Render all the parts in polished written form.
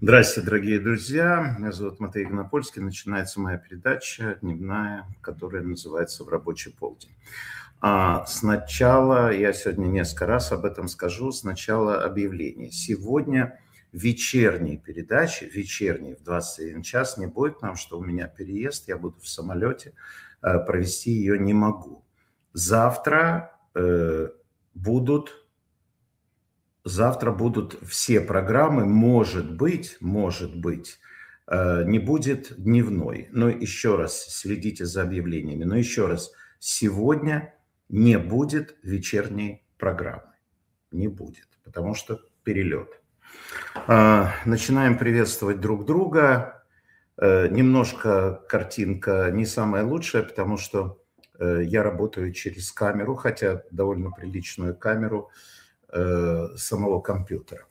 Здравствуйте, дорогие друзья. Меня зовут Матвей Игнопольский. Начинается моя передача дневная, которая называется «В рабочий полдень». Сначала, я сегодня несколько раз об этом скажу, сначала объявление. Сегодня вечерние передачи, вечерние в 21 час, не будет нам, что у меня переезд, я буду в самолете, провести ее не могу. Завтра будут все программы, может быть, не будет дневной. Но еще раз следите за объявлениями. Но еще раз, сегодня не будет вечерней программы. Не будет, потому что перелет. Начинаем приветствовать друг друга. Немножко картинка не самая лучшая, потому что я работаю через камеру, хотя довольно приличную камеру самого компьютера.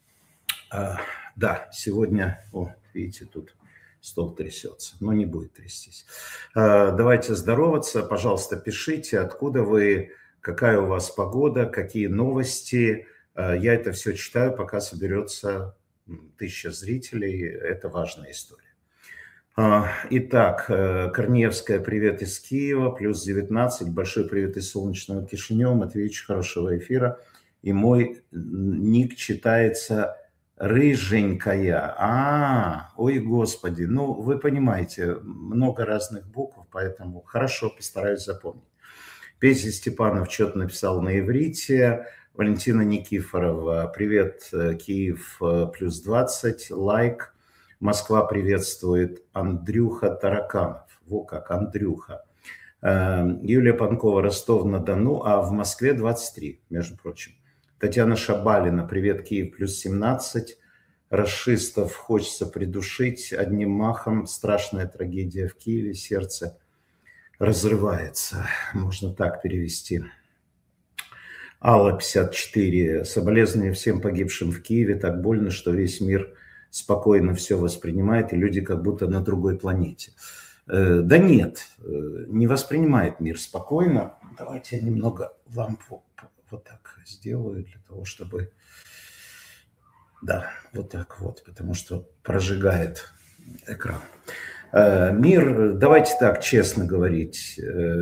Да, сегодня, видите, тут стол трясется, но не будет трястись. Давайте здороваться, пожалуйста, пишите, откуда вы, какая у вас погода, какие новости. Я это все читаю, пока соберется 1000 зрителей, это важная история. Итак, Корнеевская, привет из Киева, плюс 19, большой привет из солнечного Кишинева, Матвеевич, хорошего эфира. И мой ник читается «рыженькая». Ой, господи, ну, вы понимаете, много разных букв, поэтому хорошо, постараюсь запомнить. Петя Степанов что-то написал на иврите. Валентина Никифорова, привет, Киев, плюс 20, лайк. Москва приветствует. Андрюха Тараканов, во как, Андрюха. Юлия Панкова, Ростов-на-Дону, а в Москве 23, между прочим. Татьяна Шабалина, привет, Киев, плюс 17. Рашистов, хочется придушить одним махом. Страшная трагедия в Киеве, сердце разрывается. Можно так перевести. Алла, 54. Соболезнования всем погибшим в Киеве. Так больно, что весь мир спокойно все воспринимает, и люди как будто на другой планете. Да нет, не воспринимает мир спокойно. Давайте я немного лампу вот так сделаю, для того, чтобы... Да, вот так вот, потому что прожигает экран. Мир, давайте так честно говорить,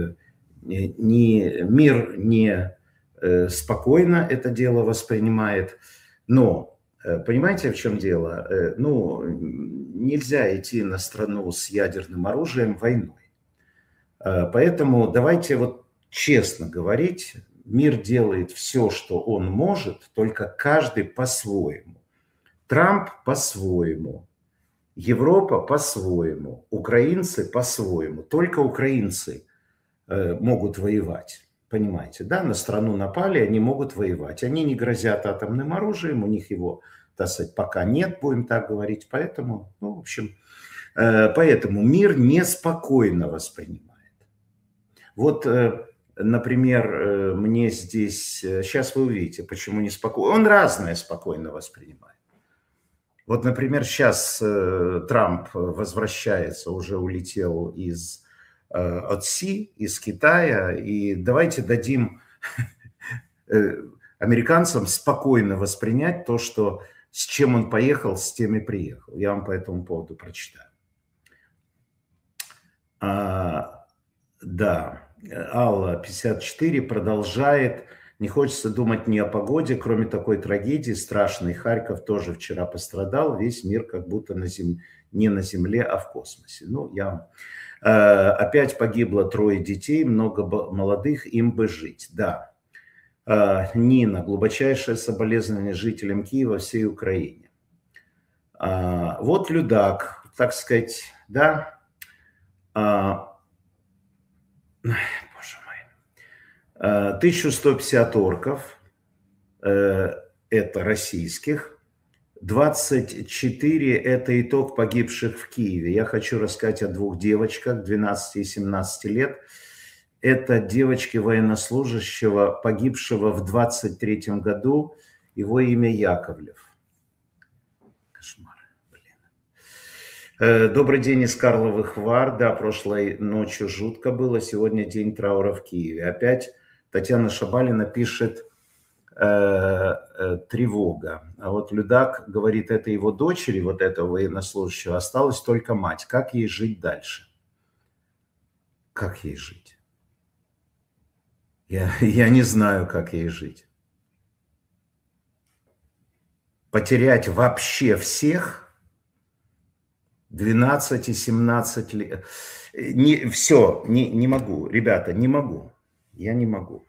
мир не спокойно это дело воспринимает, но понимаете, в чем дело? Ну, нельзя идти на страну с ядерным оружием войной. Поэтому давайте вот честно говорить, мир делает все, что он может, только каждый по-своему. Трамп по-своему, Европа по-своему, украинцы по-своему. Только украинцы могут воевать. Понимаете, да? На страну напали, они могут воевать. Они не грозят атомным оружием, у них его, так сказать, пока нет, будем так говорить. Поэтому, ну, в общем, поэтому мир неспокойно воспринимает. Вот, например, мне здесь, сейчас вы увидите, почему неспокойно. Он разное спокойно воспринимает. Вот, например, сейчас Трамп возвращается, уже улетел от Си, из Китая, и давайте дадим американцам спокойно воспринять то, что с чем он поехал, с тем и приехал. Я вам по этому поводу прочитаю. Да, Алла, 54, продолжает. Не хочется думать ни о погоде, кроме такой трагедии страшной. Харьков тоже вчера пострадал. Весь мир как будто не на земле, а в космосе. Ну, опять погибло 3 детей, много молодых, им бы жить. Да. Нина, глубочайшее соболезнование жителям Киева, всей Украине. Вот Людак, так сказать, да. Боже мой. 1150 орков, это российских. 24 – это итог погибших в Киеве. Я хочу рассказать о 2 девочках 12 и 17 лет. Это девочки военнослужащего, погибшего в 23 году. Его имя Яковлев. Кошмар, блин. Добрый день из Карловых Вар. Да, прошлой ночью жутко было. Сегодня день траура в Киеве. Опять Татьяна Шабалина пишет... тревога. А вот Людак говорит, это его дочери, вот этого военнослужащего, осталась только мать. Как ей жить дальше? Как ей жить? Я не знаю, как ей жить. Потерять вообще всех 12 и 17 лет. Все, не могу, ребята, не могу. Я не могу.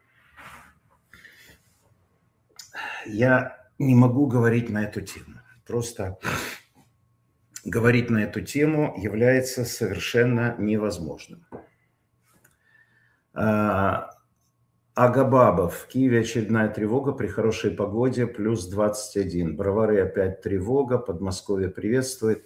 Я не могу говорить на эту тему. Просто говорить на эту тему является совершенно невозможным. Агабабов. В Киеве очередная тревога при хорошей погоде, плюс 21. Бровары опять тревога, Подмосковье приветствует.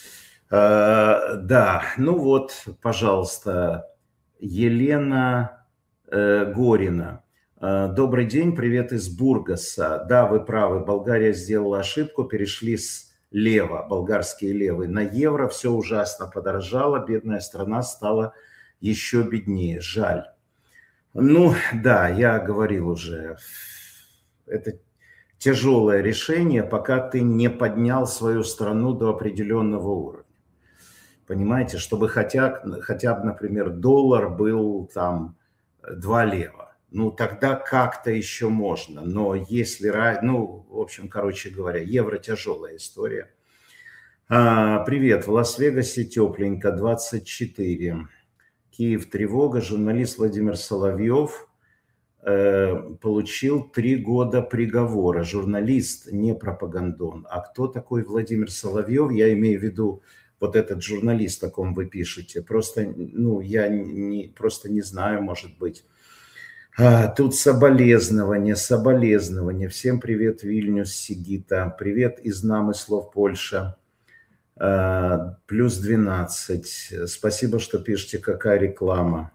Да, ну вот, пожалуйста, Елена Горина. Добрый день, привет из Бургаса. Да, вы правы, Болгария сделала ошибку, перешли с лева, болгарские левы, на евро. Все ужасно подорожало, бедная страна стала еще беднее. Жаль. Ну, да, я говорил уже, это тяжелое решение, пока ты не поднял свою страну до определенного уровня. Понимаете, чтобы хотя бы, например, доллар был там 2 лева. Ну, тогда как-то еще можно. Но если, ну, в общем, короче говоря, евро тяжелая история. Привет, в Лас-Вегасе тепленько, 24. Киев тревога. Журналист Владимир Соловьев получил 3 года приговора. Журналист, не пропагандон. А кто такой Владимир Соловьев? Я имею в виду вот этот журналист, о ком вы пишете. Просто, ну, я просто не знаю, может быть. Тут соболезнования. Всем привет, Вильнюс, Сигита. Привет из Намыслов, Польша. Плюс 12. Спасибо, что пишете, какая реклама.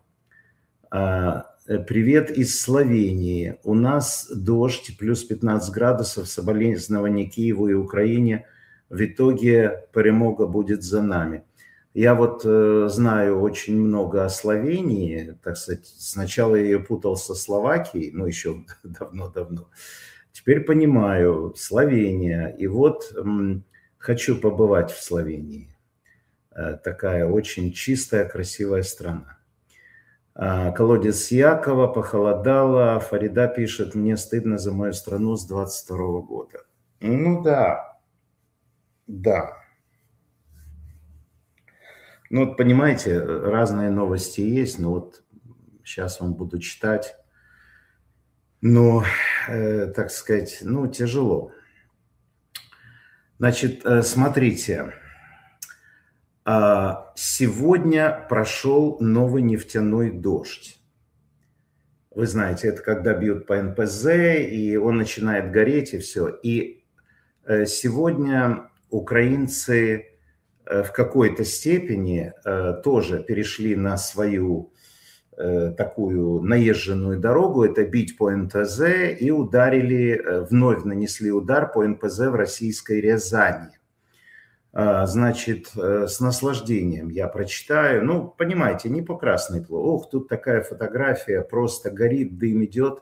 Привет из Словении. У нас дождь, плюс 15 градусов, соболезнования Киеву и Украине. В итоге перемога будет за нами. Я вот знаю очень много о Словении, так сказать. Сначала я ее путал со Словакией, ну еще давно-давно. Теперь понимаю, Словения. И вот хочу побывать в Словении. Такая очень чистая, красивая страна. Колодец Якова, похолодало. Фарида пишет, мне стыдно за мою страну с 22 года. Ну да. Да. Ну вот понимаете, разные новости есть, но вот сейчас вам буду читать. Но, так сказать, ну тяжело. Значит, смотрите. Сегодня прошел новый нефтяной дождь. Вы знаете, это когда бьют по НПЗ, и он начинает гореть, и все. И сегодня украинцы в какой-то степени тоже перешли на свою такую наезженную дорогу, это бить по НПЗ, и ударили, вновь нанесли удар по НПЗ в российской Рязани. Значит, с наслаждением я прочитаю. Ну, понимаете, не по красной плохо. Ох, тут такая фотография, просто горит, дым идет.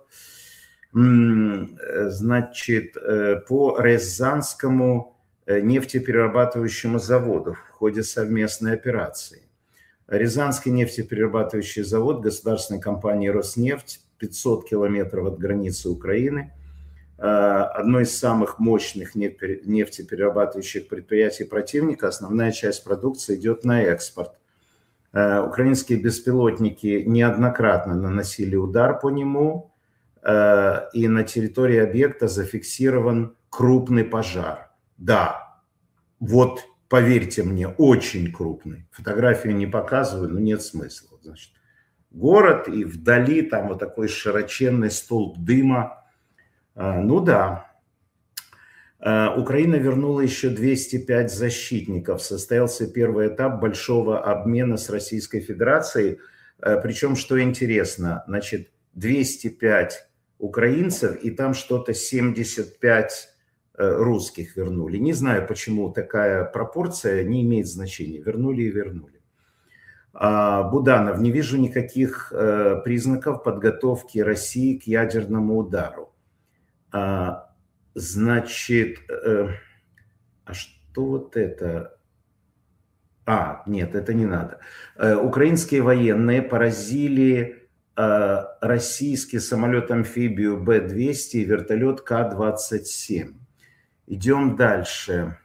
Значит, по Рязанскому нефтеперерабатывающему заводу в ходе совместной операции. Рязанский нефтеперерабатывающий завод государственной компании «Роснефть», 500 километров от границы Украины, одно из самых мощных нефтеперерабатывающих предприятий противника. Основная часть продукции идет на экспорт. Украинские беспилотники неоднократно наносили удар по нему, и на территории объекта зафиксирован крупный пожар. Да, вот поверьте мне, очень крупный. Фотографию не показываю, но нет смысла. Значит, город, и вдали там вот такой широченный столб дыма. Ну да, Украина вернула еще 205 защитников. Состоялся первый этап большого обмена с Российской Федерацией. Причем, что интересно, значит, 205 украинцев и там что-то 75 русских вернули. Не знаю, почему такая пропорция, не имеет значения. Вернули и вернули. Буданов, не вижу никаких признаков подготовки России к ядерному удару. Значит, а что вот это? Нет, это не надо. Украинские военные поразили российский самолет-амфибию Б-200 и вертолет К-27. Идем дальше.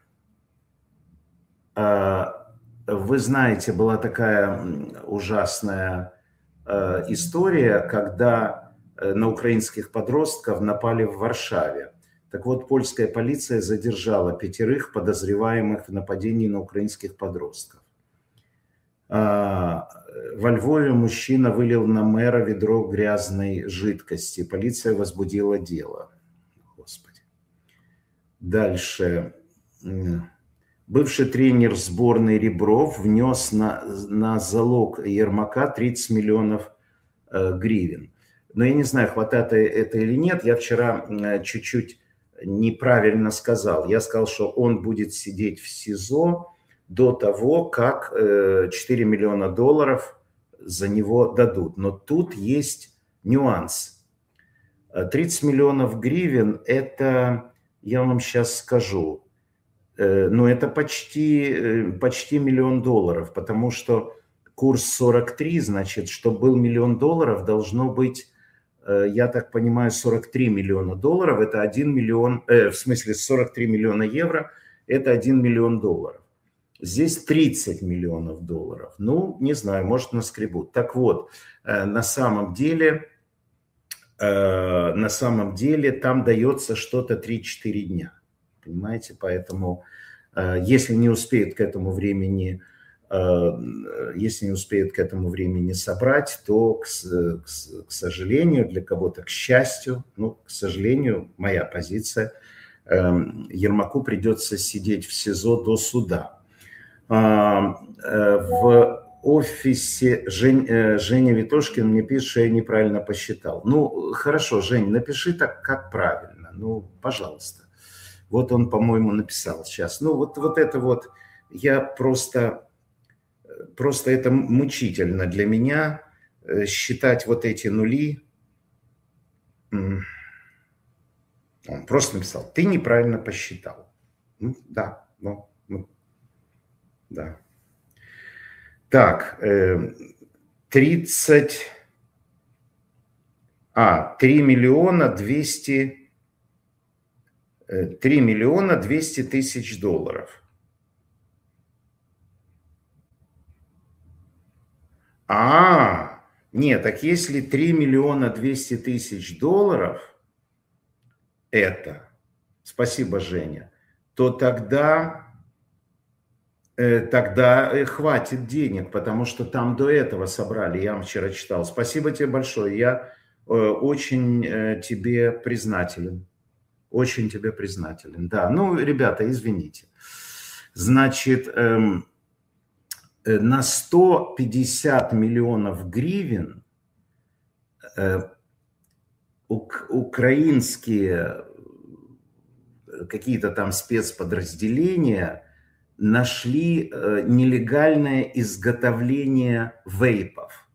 Вы знаете, была такая ужасная история, когда на украинских подростков напали в Варшаве. Так вот, польская полиция задержала 5 подозреваемых в нападении на украинских подростков. Во Львове мужчина вылил на мэра ведро грязной жидкости. Полиция возбудила дело. Господи. Дальше. Бывший тренер сборной Ребров внес на залог Ермака 30 миллионов гривен. Но я не знаю, хватает это или нет. Я вчера чуть-чуть неправильно сказал. Я сказал, что он будет сидеть в СИЗО до того, как 4 миллиона долларов за него дадут. Но тут есть нюанс. 30 миллионов гривен – это, я вам сейчас скажу, но это почти миллион долларов, потому что курс 43, значит, чтобы был миллион долларов, должно быть, я так понимаю, 43 миллиона долларов, это 1 миллион, в смысле 43 миллиона евро, это 1 миллион долларов. Здесь 30 миллионов долларов. Ну, не знаю, может, наскребут. Так вот, на самом деле там дается что-то 3-4 дня. Понимаете? Поэтому, если не успеют к этому времени собрать, то, к сожалению, для кого-то, к счастью, ну, к сожалению, моя позиция, Ермаку придется сидеть в СИЗО до суда. В офисе Женя Витошкин мне пишет, что я неправильно посчитал. Ну, хорошо, Жень, напиши так, как правильно. Ну, пожалуйста. Вот он, по-моему, написал сейчас. Ну, вот это вот, я просто это мучительно для меня, считать вот эти нули. Он просто написал, ты неправильно посчитал. Ну, да, да. Так, 3 миллиона 200 тысяч долларов. Нет, так если 3 миллиона 200 тысяч долларов, спасибо, Женя, то тогда хватит денег, потому что там до этого собрали, я вам вчера читал. Спасибо тебе большое, я очень тебе признателен. Очень тебе признателен. Да, ну, ребята, извините. Значит, на 150 миллионов гривен украинские какие-то там спецподразделения нашли нелегальное изготовление вейпов.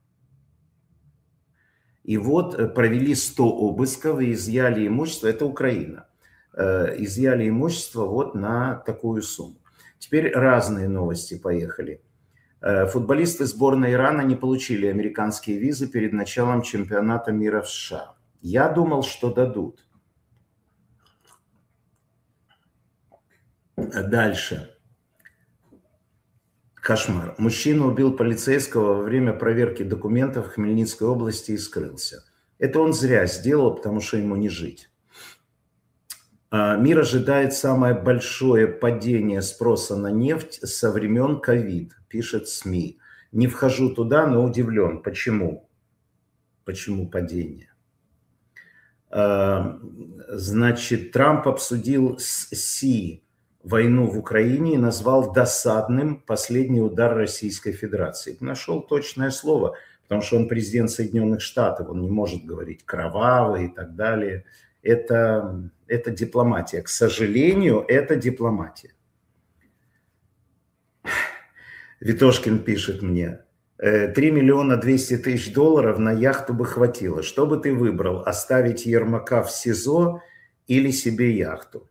И вот провели 100 обысков и изъяли имущество, это Украина, изъяли имущество вот на такую сумму. Теперь разные новости поехали. Футболисты сборной Ирана не получили американские визы перед началом чемпионата мира в США. Я думал, что дадут. Дальше. Кошмар. Мужчина убил полицейского во время проверки документов в Хмельницкой области и скрылся. Это он зря сделал, потому что ему не жить. Мир ожидает самое большое падение спроса на нефть со времен ковид, пишет СМИ. Не вхожу туда, но удивлен. Почему? Почему падение? Значит, Трамп обсудил с Си войну в Украине и назвал досадным последний удар Российской Федерации. Нашел точное слово, потому что он президент Соединенных Штатов, он не может говорить кровавый и так далее. Это дипломатия. К сожалению, это дипломатия. Витошкин пишет мне, 3 миллиона 200 тысяч долларов на яхту бы хватило. Что бы ты выбрал? Оставить Ермака в СИЗО или себе яхту?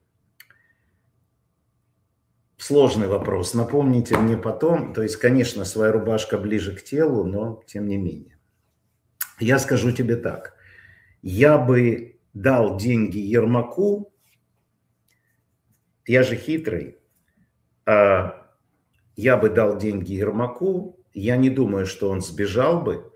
Сложный вопрос. Напомните мне потом. То есть, конечно, своя рубашка ближе к телу, но тем не менее. Я скажу тебе так. Я бы дал деньги Ермаку, я же хитрый, я бы дал деньги Ермаку, я не думаю, что он сбежал бы.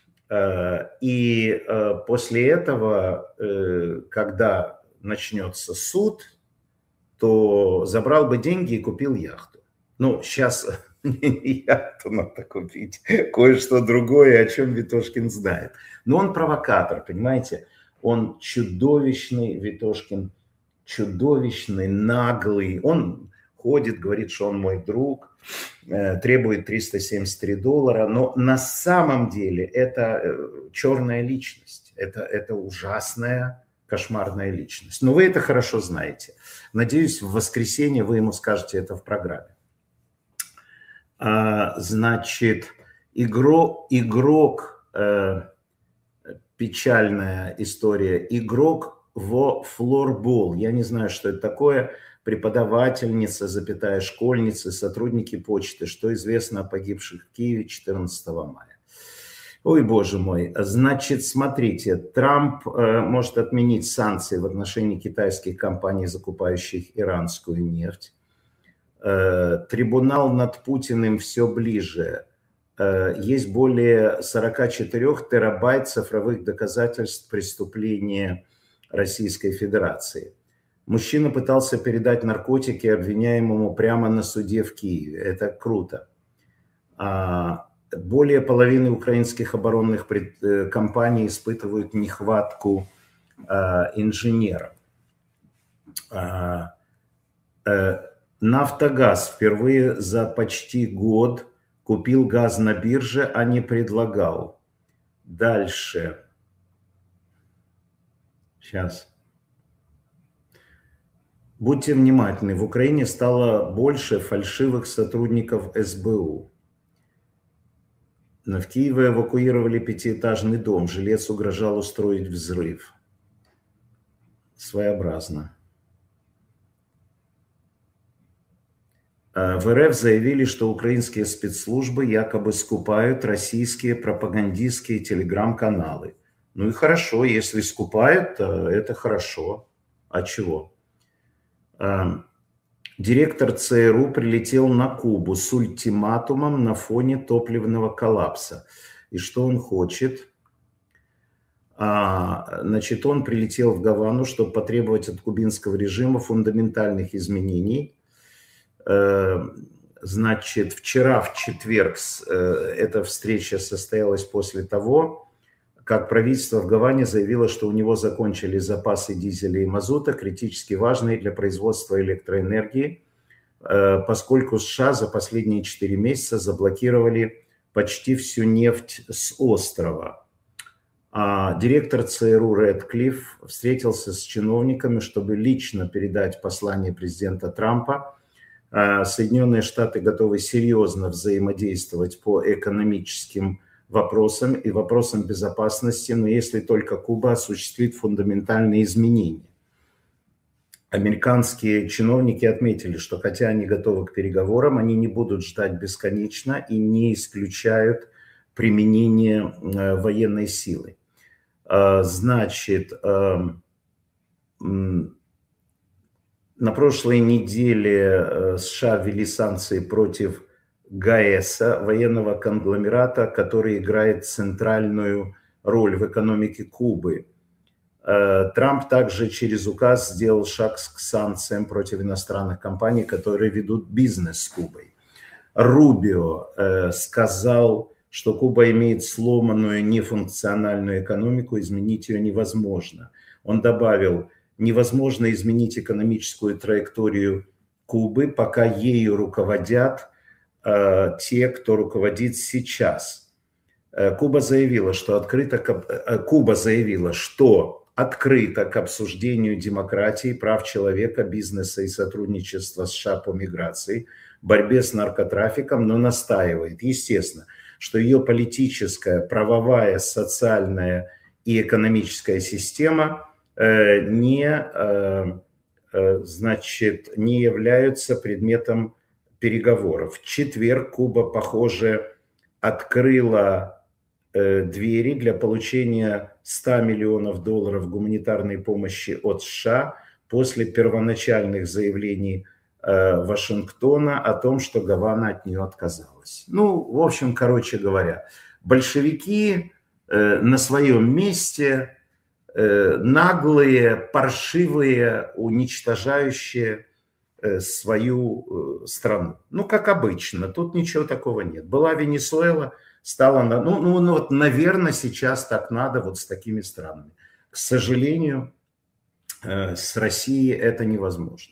И после этого, когда начнется суд, то забрал бы деньги и купил яхту. Ну, сейчас не яхту надо купить, кое-что другое, о чем Ветошкин знает. Но он провокатор, понимаете? Он чудовищный, Ветошкин, чудовищный, наглый. Он ходит, говорит, что он мой друг, требует $373, но на самом деле это черная личность, это ужасная, кошмарная личность. Но вы это хорошо знаете. Надеюсь, в воскресенье вы ему скажете это в программе. Значит, игрок, печальная история, игрок во флорбол. Я не знаю, что это такое. Преподавательница, запятая, школьницы, сотрудники почты. Что известно о погибших в Киеве 14 мая? Ой, боже мой. Значит, смотрите, Трамп может отменить санкции в отношении китайских компаний, закупающих иранскую нефть. Трибунал над Путиным все ближе. Есть более 44 терабайт цифровых доказательств преступления Российской Федерации. Мужчина пытался передать наркотики обвиняемому прямо на суде в Киеве. Это круто. Более половины украинских оборонных компаний испытывают нехватку инженеров. Нафтогаз впервые за почти год купил газ на бирже, а не предлагал. Дальше. Сейчас. Будьте внимательны. В Украине стало больше фальшивых сотрудников СБУ. В Киеве эвакуировали пятиэтажный дом. Жилец угрожал устроить взрыв. Своеобразно. В РФ заявили, что украинские спецслужбы якобы скупают российские пропагандистские телеграм-каналы. Ну и хорошо, если скупают, это хорошо. А чего? Директор ЦРУ прилетел на Кубу с ультиматумом на фоне топливного коллапса. И что он хочет? Значит, он прилетел в Гавану, чтобы потребовать от кубинского режима фундаментальных изменений. Значит, вчера, в четверг, эта встреча состоялась после того, как правительство в Гаване заявило, что у него закончились запасы дизеля и мазута, критически важные для производства электроэнергии, поскольку США за последние 4 месяца заблокировали почти всю нефть с острова. Директор ЦРУ Рэдклифф встретился с чиновниками, чтобы лично передать послание президента Трампа. Соединенные Штаты готовы серьезно взаимодействовать по экономическим вопросам и вопросам безопасности, но если только Куба осуществит фундаментальные изменения. Американские чиновники отметили, что хотя они готовы к переговорам, они не будут ждать бесконечно и не исключают применение военной силы. Значит, на прошлой неделе США ввели санкции против ГАЭСа, военного конгломерата, который играет центральную роль в экономике Кубы. Трамп также через указ сделал шаг к санкциям против иностранных компаний, которые ведут бизнес с Кубой. Рубио сказал, что Куба имеет сломанную нефункциональную экономику, изменить ее невозможно. Он добавил, невозможно изменить экономическую траекторию Кубы, пока ею руководят те, кто руководит сейчас. Куба заявила, что открыто к обсуждению демократии, прав человека, бизнеса и сотрудничества США по миграции, борьбе с наркотрафиком, но настаивает, естественно, что ее политическая, правовая, социальная и экономическая система значит, не являются предметом переговоров. В четверг Куба, похоже, открыла двери для получения $100 миллионов гуманитарной помощи от США после первоначальных заявлений Вашингтона о том, что Гавана от нее отказалась. Ну, в общем, короче говоря, большевики на своем месте, наглые, паршивые, уничтожающие свою страну. Ну, как обычно, тут ничего такого нет. Была Венесуэла, стала... вот, наверное, сейчас так надо вот с такими странами. К сожалению, с Россией это невозможно.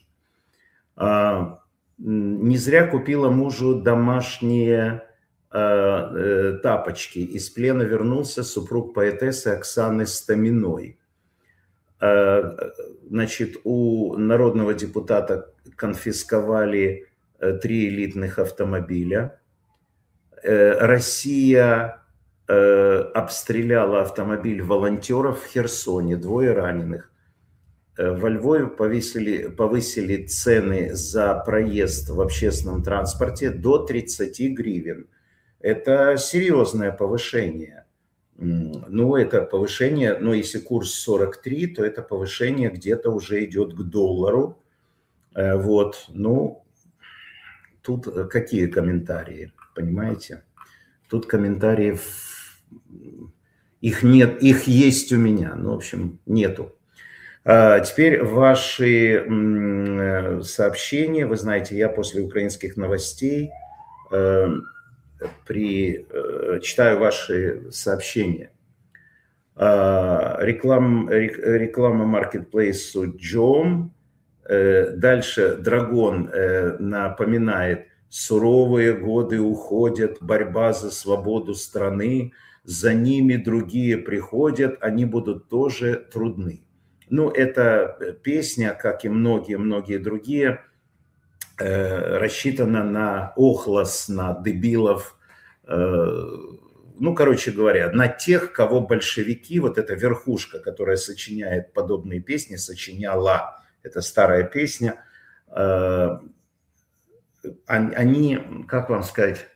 Не зря купила мужу домашние тапочки. Из плена вернулся супруг поэтессы Оксаны Стаминой. Значит, у народного депутата конфисковали 3 элитных автомобиля. Россия обстреляла автомобиль волонтеров в Херсоне, 2 раненых. Во Львове повысили цены за проезд в общественном транспорте до 30 гривен. Это серьезное повышение. Ну, это повышение, но если курс 43, то это повышение где-то уже идет к доллару. Вот, ну, тут какие комментарии, понимаете? Тут комментариев, их нет, их есть у меня, ну, в общем, нету. Теперь ваши сообщения. Вы знаете, я после украинских новостей читаю ваши сообщения. Реклама маркетплейсу Джом. Дальше Драгон напоминает: суровые годы уходят, борьба за свободу страны, за ними другие приходят, они будут тоже трудны. Ну, эта песня, как и многие другие, рассчитана на охлос, на дебилов, ну, короче говоря, на тех, кого большевики, вот эта верхушка, которая сочиняет подобные песни, сочиняла, это старая песня, они, как вам сказать,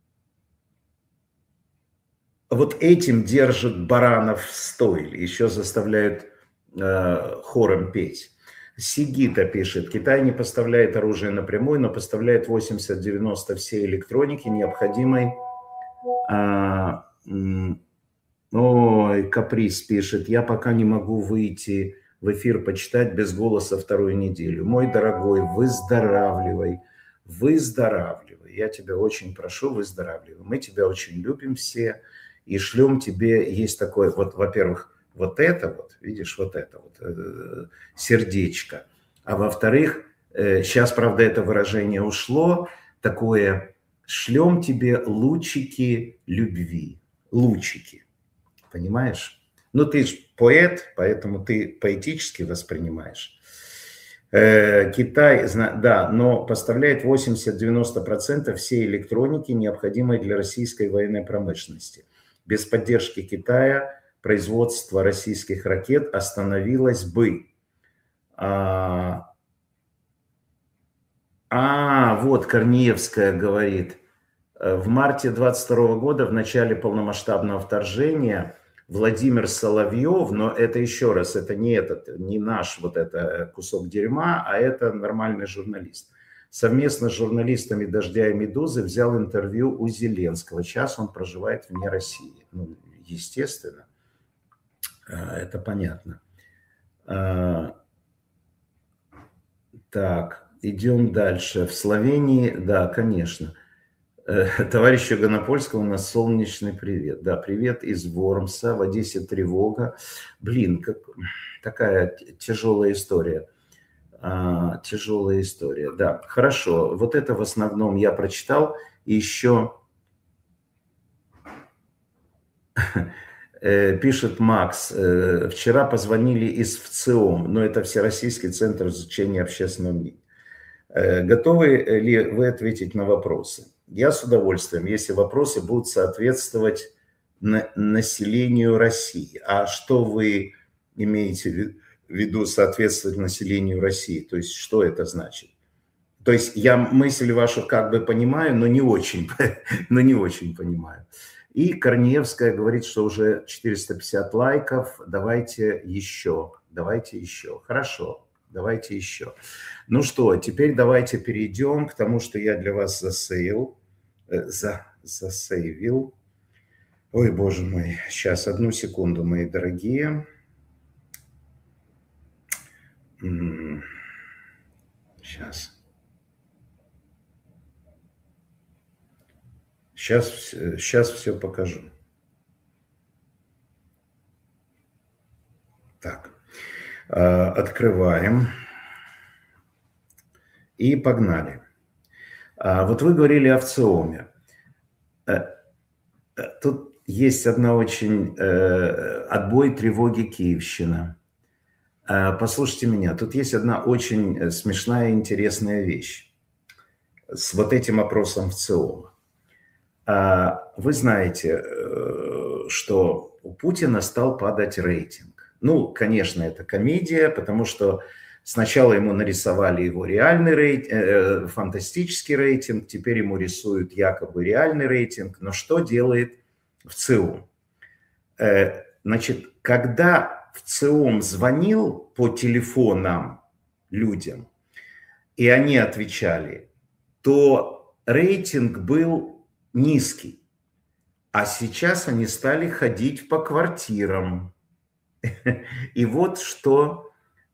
вот этим держат баранов в стойле, еще заставляют хором петь. Сигита пишет: Китай не поставляет оружие напрямую, но поставляет 80-90 всей электроники, необходимой. Ой, Каприз пишет: я пока не могу выйти в эфир почитать без голоса 2-ю неделю. Мой дорогой, выздоравливай, выздоравливай. Я тебя очень прошу, выздоравливай. Мы тебя очень любим все и шлем тебе, есть такое, вот, во-первых, вот это вот, видишь, вот это вот, сердечко. А во-вторых, сейчас, правда, это выражение ушло, такое: шлем тебе лучики любви. Лучики. Понимаешь? Ну, ты же поэт, поэтому ты поэтически воспринимаешь. Китай, да, но поставляет 80-90% всей электроники, необходимой для российской военной промышленности. Без поддержки Китая производство российских ракет остановилось бы. Вот Корнеевская говорит: в марте 22 года, в начале полномасштабного вторжения, Владимир Соловьев, но это еще раз, это не наш вот это кусок дерьма, а это нормальный журналист, совместно с журналистами «Дождя» и «Медузы» взял интервью у Зеленского. Сейчас он проживает вне России. Ну, естественно. Это понятно. Так, идем дальше. В Словении, да, конечно. Товарищу Гонопольскому у нас солнечный привет. Да, привет из Вормса. В Одессе тревога. Блин, такая тяжелая история. Тяжелая история, да. Хорошо, вот это в основном я прочитал. И еще... Пишет Макс: вчера позвонили из ВЦИОМ, но это Всероссийский центр изучения общественного мнения. Готовы ли вы ответить на вопросы? Я с удовольствием, если вопросы будут соответствовать населению России. А что вы имеете в виду соответствовать населению России. То есть что это значит? То есть я мысль вашу как бы понимаю, но не очень, но не очень понимаю. И Корнеевская говорит, что уже 450 лайков, давайте еще. Хорошо, давайте еще. Ну что, теперь давайте перейдем к тому, что я для вас засейвил. Ой, боже мой, сейчас, одну секунду, мои дорогие. Сейчас все покажу. Так, открываем. И погнали. Вот вы говорили о ВЦИОМе. Тут есть одна очень... Отбой тревоги Киевщина. Послушайте меня, тут есть одна очень смешная и интересная вещь с вот этим опросом ВЦИОМа. Вы знаете, что у Путина стал падать рейтинг. Ну, конечно, это комедия, потому что сначала ему нарисовали его реальный рейтинг, фантастический рейтинг, теперь ему рисуют якобы реальный рейтинг. Но что делает ВЦИОМ? Значит, когда ВЦИОМ звонил по телефонам людям, и они отвечали, то рейтинг был низкий. А сейчас они стали ходить по квартирам. И вот что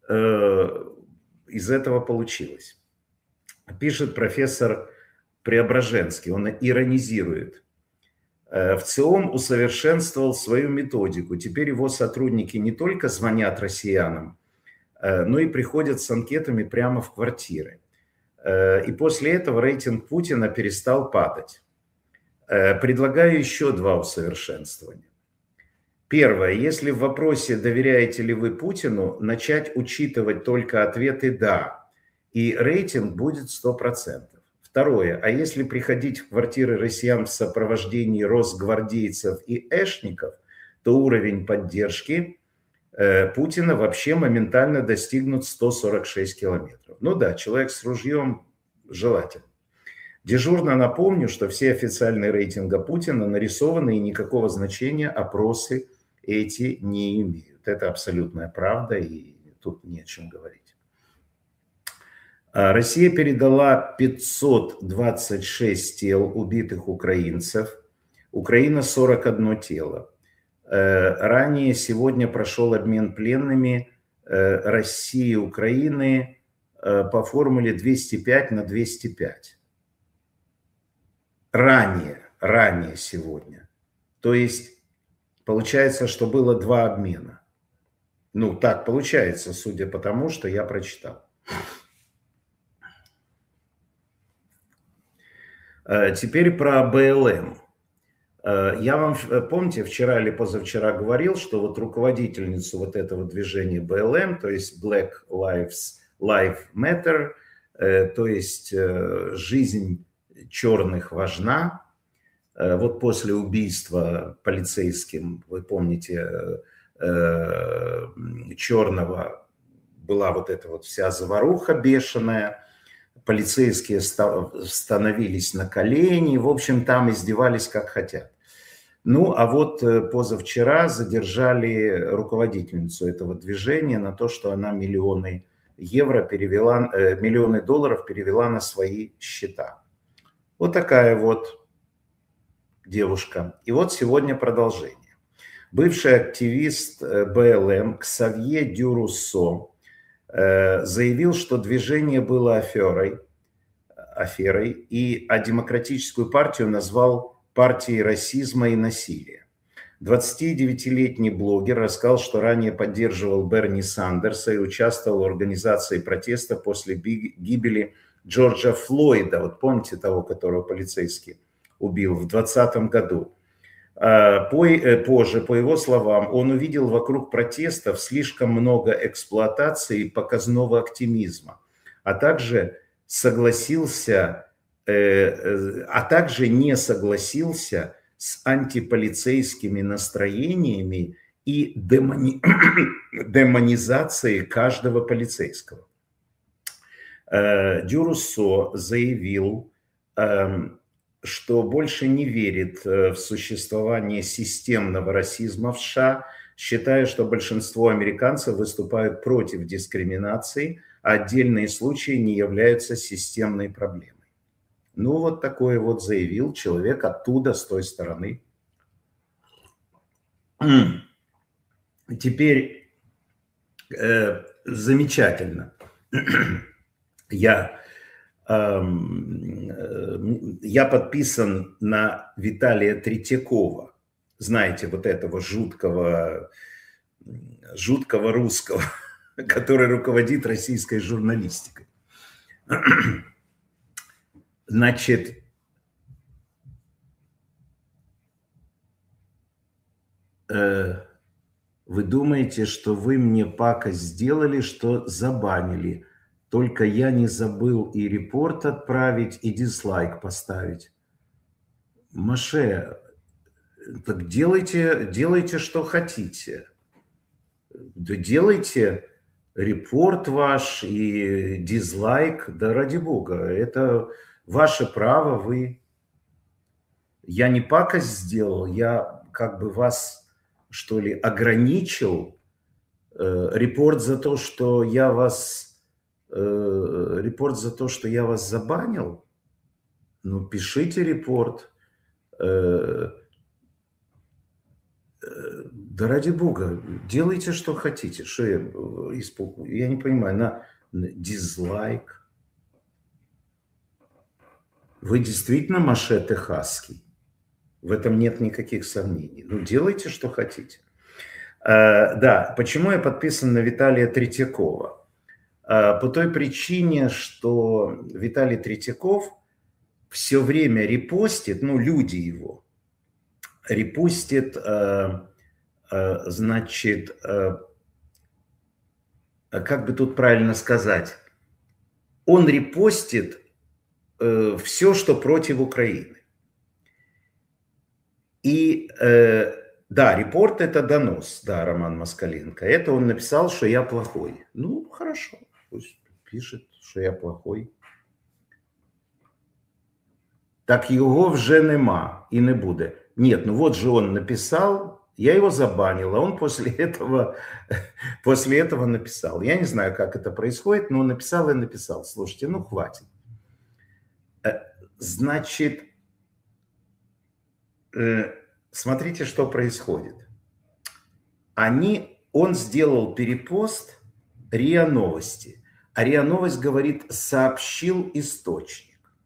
из этого получилось. Пишет профессор Преображенский, он иронизирует. ВЦИОМ усовершенствовал свою методику. Теперь его сотрудники не только звонят россиянам, но и приходят с анкетами прямо в квартиры. И после этого рейтинг Путина перестал падать. Предлагаю еще два усовершенствования. Первое. Если в вопросе «доверяете ли вы Путину», начать учитывать только ответы «да», и рейтинг будет 100%. Второе. А если приходить в квартиры россиян в сопровождении росгвардейцев и эшников, то уровень поддержки Путина вообще моментально достигнут 146 километров. Ну да, человек с ружьем желательно. Дежурно напомню, что все официальные рейтинги Путина нарисованы и никакого значения опросы эти не имеют. Это абсолютная правда, и тут не о чем говорить. Россия передала 526 тел убитых украинцев, Украина 41 тело. Ранее сегодня прошел обмен пленными России и Украины по формуле 205 на 205. Ранее сегодня. То есть получается, что было два обмена. Ну, так получается, судя по тому, что я прочитал. Теперь про БЛМ. Я вам, помните, вчера или позавчера говорил, что вот руководительницу вот этого движения БЛМ, то есть Black Lives Matter, то есть жизнь черных важна. Вот после убийства полицейским, вы помните, черного, была вот эта вот вся заваруха бешеная. Полицейские становились на колени, в общем, там издевались как хотят. Ну, а вот позавчера задержали руководительницу этого движения на то, что она миллионы долларов перевела на свои счета. Вот такая вот девушка. И вот сегодня продолжение. Бывший активист БЛМ Ксавье Дюруссо заявил, что движение было аферой, а демократическую партию назвал партией расизма и насилия. 29-летний блогер рассказал, что ранее поддерживал Берни Сандерса и участвовал в организации протеста после гибели Джорджа Флойда. Вот помните того, которого полицейский убил в 2020 году. Позже, по его словам, он увидел вокруг протестов слишком много эксплуатации и показного оптимизма, а также не согласился с антиполицейскими настроениями и демонизации каждого полицейского. Дюруссо заявил, что больше не верит в существование системного расизма в США, считая, что большинство американцев выступают против дискриминации, а отдельные случаи не являются системной проблемой. Ну, вот такое вот заявил человек оттуда, с той стороны. Теперь замечательно. Я подписан на Виталия Третьякова. Знаете, вот этого жуткого русского, который руководит российской журналистикой. Значит, вы думаете, что вы мне пакость сделали, что забанили. Только я не забыл и репорт отправить, и дизлайк поставить. Маше, так делайте, что хотите. Да делайте репорт ваш и дизлайк, да ради бога. Это ваше право, Я не пакость сделал, я как бы вас, что ли, ограничил. Репорт за то, что я вас забанил, ну, пишите репорт. Да ради бога, делайте, что хотите. Что я не понимаю, на дизлайк. Вы действительно Маше Техасский. В этом нет никаких сомнений. Ну, делайте, что хотите. Да, почему я подписан на Виталия Третьякова? По той причине, что Виталий Третьяков все время репостит, ну, люди его, репостит, значит, как бы тут правильно сказать, он репостит все, что против Украины. И да, репорт – это донос, да, Роман Москаленко. Это он написал, что я плохой. Ну, хорошо, пусть пишет, что я плохой. Так його вже нема и не буде. Нет, ну вот же он написал, я его забанил, а он после этого написал. Я не знаю, как это происходит, но написал и написал. Слушайте, ну хватит. Значит, смотрите, что происходит. Он сделал перепост РИА Новости. А РИА Новость говорит, сообщил источник.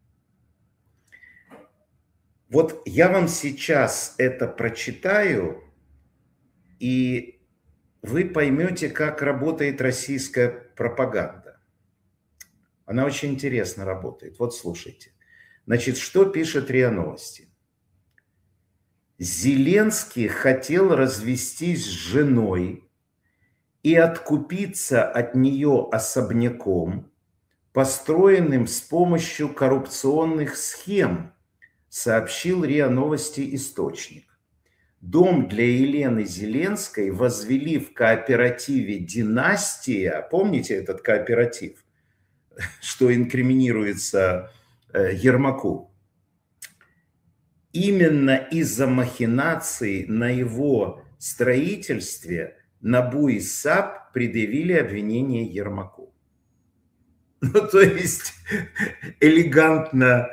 Вот я вам сейчас это прочитаю, и вы поймете, как работает российская пропаганда. Она очень интересно работает. Вот слушайте. Значит, что пишет РИА Новости? Зеленский хотел развестись с женой и откупиться от нее особняком, построенным с помощью коррупционных схем, сообщил РИА Новости источник. Дом для Елены Зеленской возвели в кооперативе «Династия». Помните этот кооператив, что инкриминируется Ермаку? Именно из-за махинаций на его строительстве НАБУ и САП предъявили обвинение Ермаку. Ну, то есть элегантно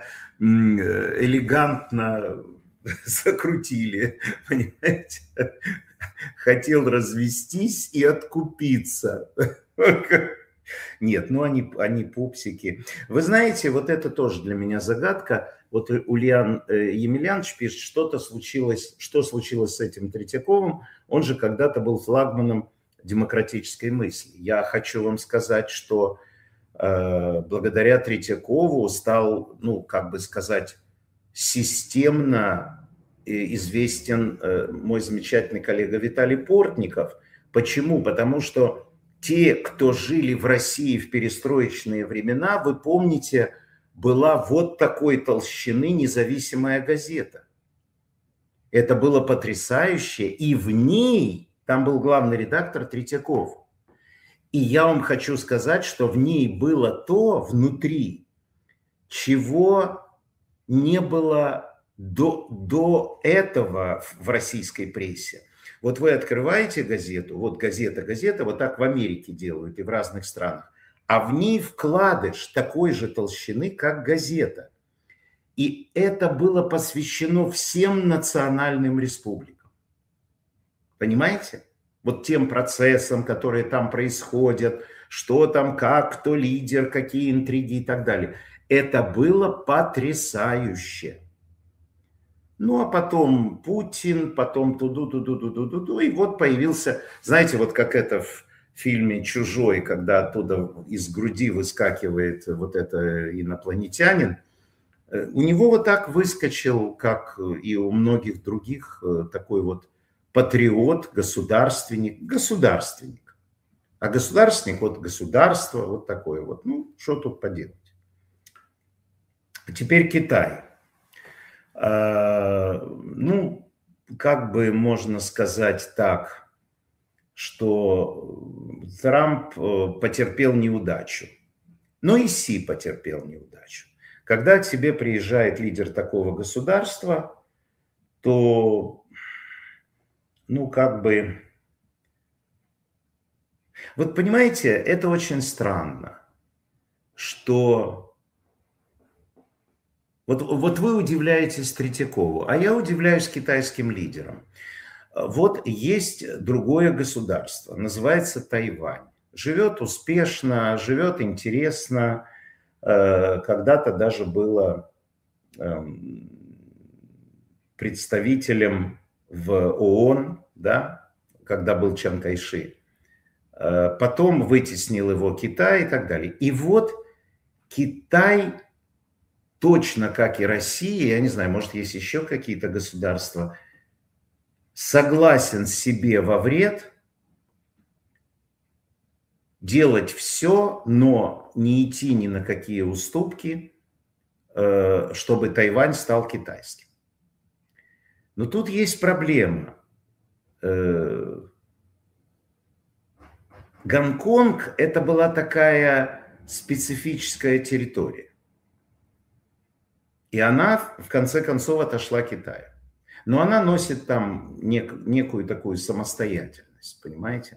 закрутили, понимаете? Хотел развестись и откупиться. Нет, ну они пупсики. Вы знаете, вот это тоже для меня загадка. Вот Ульян Емельянович пишет, что случилось с этим Третьяковым. Он же когда-то был флагманом демократической мысли. Я хочу вам сказать, что благодаря Третьякову стал, ну, как бы сказать, системно известен мой замечательный коллега Виталий Портников. Почему? Потому что те, кто жили в России в перестроечные времена, вы помните, была вот такой толщины «Независимая газета». Это было потрясающе, и в ней Там был главный редактор Третьяков. И я вам хочу сказать, что в ней было то внутри, чего не было до этого в российской прессе. Вот вы открываете газету, вот газета, вот так в Америке делают и в разных странах, а в ней вкладыш такой же толщины, как газета. И это было посвящено всем национальным республикам. Понимаете? Вот тем процессам, которые там происходят, что там, как, кто лидер, какие интриги и так далее. Это было потрясающе. Ну, а потом Путин, потом туду, и вот появился, знаете, вот как это в фильме «Чужой», когда оттуда из груди выскакивает вот это инопланетянин, у него вот так выскочил, как и у многих других, такой вот патриот, государственник. А государственник, вот государство, вот такое вот. Ну, что тут поделать. Теперь Китай. Ну, как бы можно сказать так, что Трамп потерпел неудачу, но и Си потерпел неудачу. Когда к тебе приезжает лидер такого государства, то, ну, как бы... Вот понимаете, это очень странно, что... Вот вы удивляетесь Третьякову, а я удивляюсь китайским лидерам. Вот есть другое государство, называется Тайвань. Живет успешно, живет интересно. Когда-то даже было представителем в ООН, да, когда был Чан Кайши. Потом вытеснил его Китай и так далее. И вот Китай, точно как и Россия, я не знаю, может, есть еще какие-то государства, согласен себе во вред делать все, но не идти ни на какие уступки, чтобы Тайвань стал китайским. Но тут есть проблема. Гонконг – это была такая специфическая территория. И она, в конце концов, отошла Китаю. Но она носит там некую такую самостоятельность, понимаете?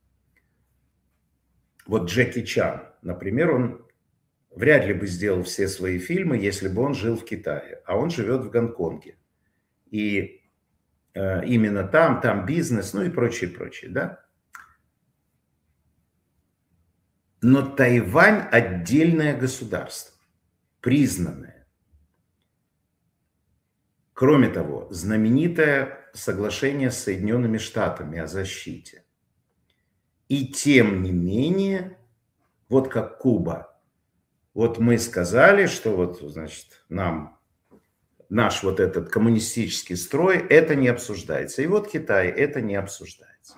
Вот Джеки Чан, например, он вряд ли бы сделал все свои фильмы, если бы он жил в Китае. А он живет в Гонконге. И именно там бизнес, ну и прочее, да? Но Тайвань отдельное государство, признанное. Кроме того, знаменитое соглашение с Соединенными Штатами о защите. И тем не менее, вот как Куба, вот мы сказали, что вот, значит, наш вот этот коммунистический строй, это не обсуждается. И вот Китай, это не обсуждается.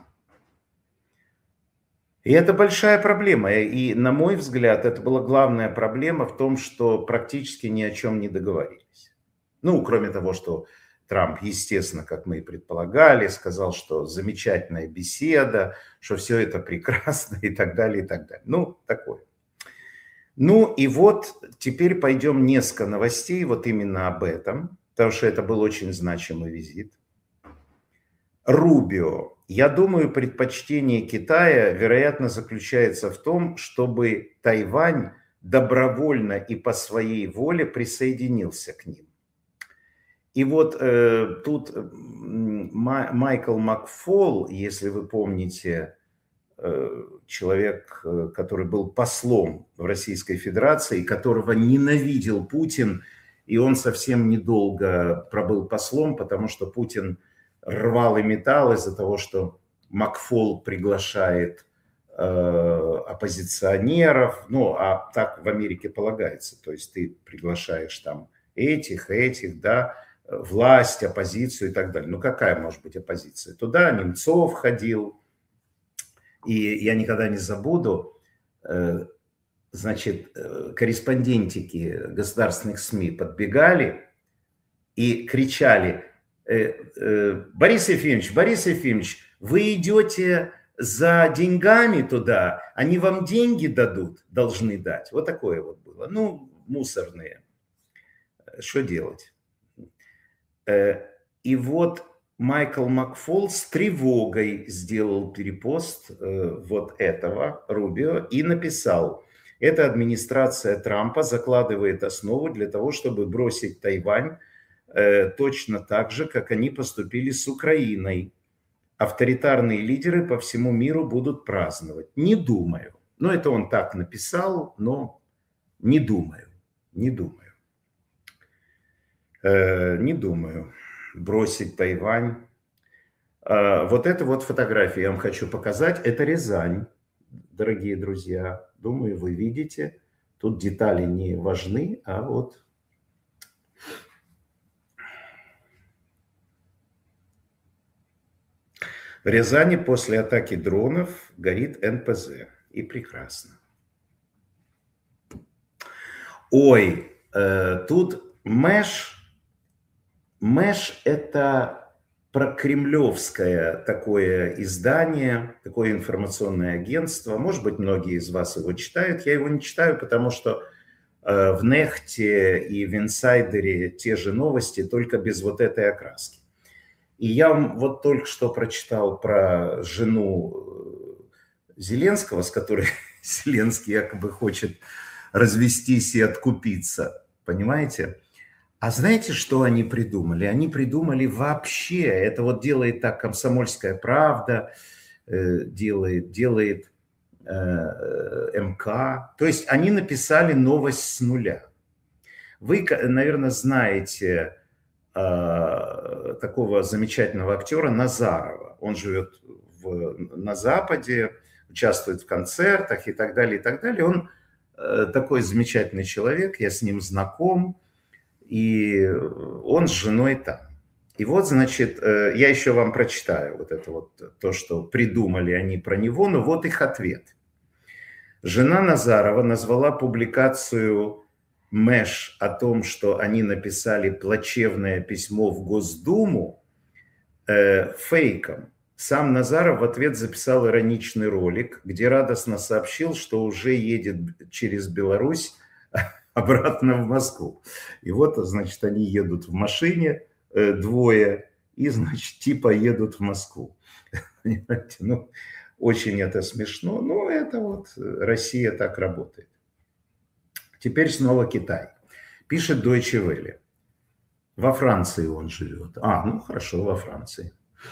И это большая проблема. И, на мой взгляд, это была главная проблема в том, что практически ни о чем не договорились. Ну, кроме того, что Трамп, естественно, как мы и предполагали, сказал, что замечательная беседа, что все это прекрасно и так далее, и так далее. Ну, такое. Ну, и вот теперь пойдем несколько новостей вот именно об этом, потому что это был очень значимый визит. Рубио. Я думаю, предпочтение Китая, вероятно, заключается в том, чтобы Тайвань добровольно и по своей воле присоединился к ним. И вот тут Майкл Макфол, если вы помните, человек, который был послом в Российской Федерации, которого ненавидел Путин, и он совсем недолго пробыл послом, потому что Путин рвал и металл из-за того, что Макфол приглашает оппозиционеров, ну, а так в Америке полагается, то есть ты приглашаешь там этих, да, власть, оппозицию и так далее. Ну, какая может быть оппозиция? Туда Немцов ходил, и я никогда не забуду, значит, корреспондентики государственных СМИ подбегали и кричали: Борис Ефимович, вы идете за деньгами туда, они вам деньги дадут, должны дать. Вот такое вот было. Ну, мусорные. Что делать? И вот Майкл Макфол с тревогой сделал перепост вот этого Рубио и написал: эта администрация Трампа закладывает основу для того, чтобы бросить Тайвань точно так же, как они поступили с Украиной. Авторитарные лидеры по всему миру будут праздновать. Не думаю. Ну, это он так написал, но не думаю. Не думаю. Бросить Тайвань. Вот эту вот фотографию я вам хочу показать. Это Рязань, дорогие друзья. Думаю, вы видите. Тут детали не важны, а вот... В Рязани после атаки дронов горит НПЗ. И прекрасно. Ой, тут МЭШ. МЭШ – это прокремлевское такое издание, такое информационное агентство. Может быть, многие из вас его читают. Я его не читаю, потому что в Нехте и в Инсайдере те же новости, только без вот этой окраски. И я вам вот только что прочитал про жену Зеленского, с которой Зеленский якобы хочет развестись и откупиться. Понимаете? А знаете, что они придумали? Они придумали вообще, это вот делает так «Комсомольская правда», делает МК. То есть они написали новость с нуля. Вы, наверное, знаете такого замечательного актера Назарова. Он живет на Западе, участвует в концертах и так далее, и так далее. Он такой замечательный человек, я с ним знаком, и он с женой там. И вот, значит, я еще вам прочитаю вот это вот, то, что придумали они про него, но вот их ответ. Жена Назарова назвала публикацию МЭШ о том, что они написали плачевное письмо в Госдуму, фейком. Сам Назаров в ответ записал ироничный ролик, где радостно сообщил, что уже едет через Беларусь обратно в Москву. И вот, значит, они едут в машине, двое, и, значит, типа едут в Москву. Понимаете? Ну, очень это смешно, но это вот Россия так работает. Теперь снова Китай. Пишет Deutsche Welle. Во Франции он живет. Ну хорошо, во Франции.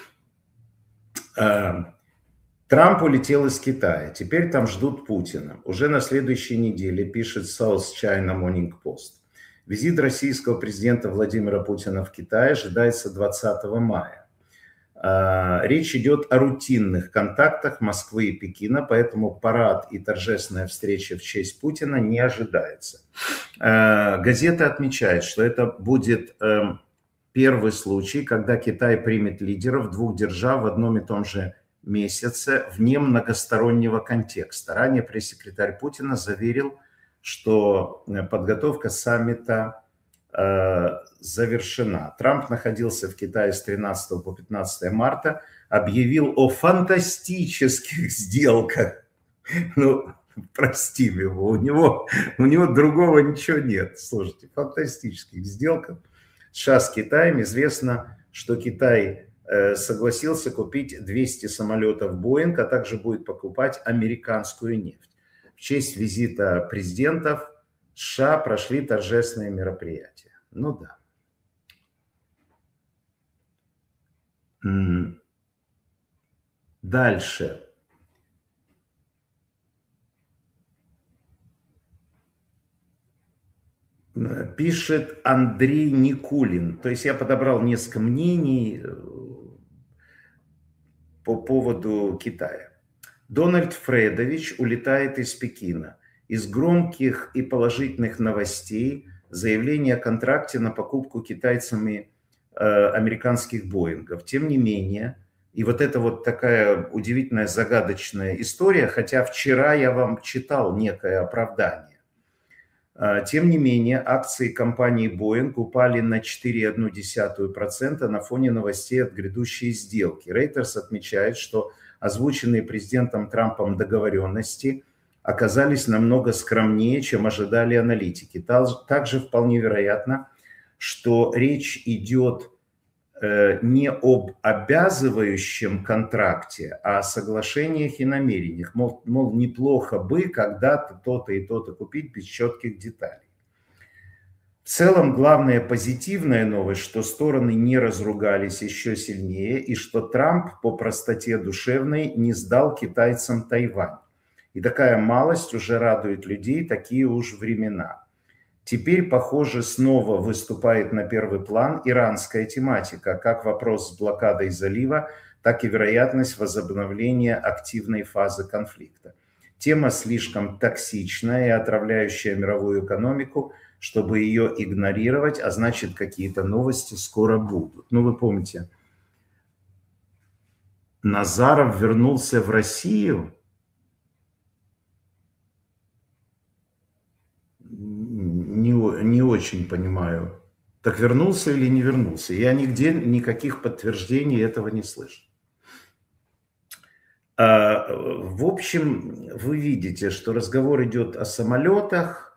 Трамп улетел из Китая. Теперь там ждут Путина. Уже на следующей неделе, пишет South China Morning Post. Визит российского президента Владимира Путина в Китай ожидается 20 мая. Речь идет о рутинных контактах Москвы и Пекина, поэтому парад и торжественная встреча в честь Путина не ожидается. Газета отмечает, что это будет первый случай, когда Китай примет лидеров двух держав в одном и том же месяце вне многостороннего контекста. Ранее пресс-секретарь Путина заверил, что подготовка саммита завершена. Трамп находился в Китае с 13 по 15 марта, объявил о фантастических сделках. Ну, простим его, у него другого ничего нет. Слушайте, фантастических сделках. США с Китаем. Известно, что Китай согласился купить 200 самолетов Боинг, а также будет покупать американскую нефть. В честь визита президентов США прошли торжественные мероприятия. Ну да. Дальше. Пишет Андрей Никулин. То есть я подобрал несколько мнений по поводу Китая. Дональд Фредович улетает из Пекина. Из громких и положительных новостей заявление о контракте на покупку китайцами американских Боингов. Тем не менее, и вот это вот такая удивительная загадочная история, хотя вчера я вам читал некое оправдание. Тем не менее, акции компании Boeing упали на 4,1% на фоне новостей от грядущей сделки. Reuters отмечает, что озвученные президентом Трампом договоренности оказались намного скромнее, чем ожидали аналитики. Также вполне вероятно, что речь идет не об обязывающем контракте, а о соглашениях и намерениях. Мол, неплохо бы когда-то то-то и то-то купить без четких деталей. В целом, главная позитивная новость, что стороны не разругались еще сильнее, и что Трамп по простоте душевной не сдал китайцам Тайвань. И такая малость уже радует людей, такие уж времена. Теперь, похоже, снова выступает на первый план иранская тематика, как вопрос с блокадой залива, так и вероятность возобновления активной фазы конфликта. Тема слишком токсичная и отравляющая мировую экономику, чтобы ее игнорировать, а значит, какие-то новости скоро будут. Ну, вы помните, Назаров вернулся в Россию. Не очень понимаю, так вернулся или не вернулся. Я нигде никаких подтверждений этого не слышу. В общем, вы видите, что разговор идет о самолетах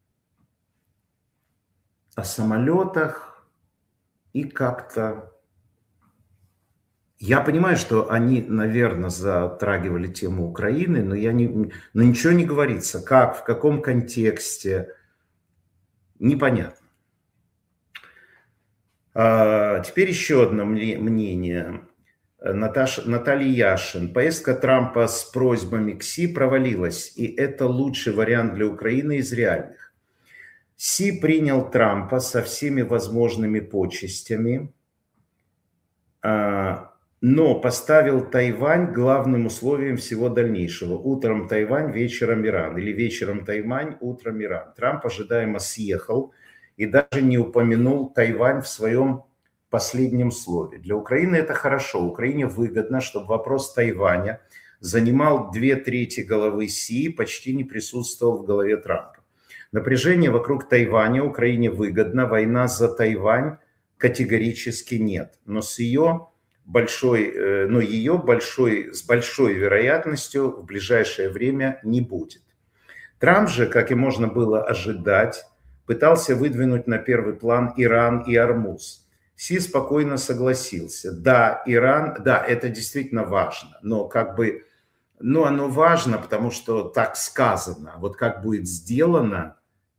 и как-то... Я понимаю, что они, наверное, затрагивали тему Украины, но ничего не говорится. Как, в каком контексте, непонятно. Теперь еще одно мнение. Наталья Яшин. Поездка Трампа с просьбами к Си провалилась, и это лучший вариант для Украины из реальных. Си принял Трампа со всеми возможными почестями, но поставил Тайвань главным условием всего дальнейшего. Утром Тайвань, вечером Иран. Или вечером Тайвань, утром Иран. Трамп ожидаемо съехал и даже не упомянул Тайвань в своем последнем слове. Для Украины это хорошо. Украине выгодно, чтобы вопрос Тайваня занимал 2/3 головы Си и почти не присутствовал в голове Трампа. Напряжение вокруг Тайваня Украине выгодно. Война за Тайвань категорически нет. Но с большой вероятностью в ближайшее время не будет. Трамп же, как и можно было ожидать, пытался выдвинуть на первый план Иран и Ормуз. Си спокойно согласился. Да, Иран, да, это действительно важно, но оно важно, потому что так сказано. Вот как будет сделано,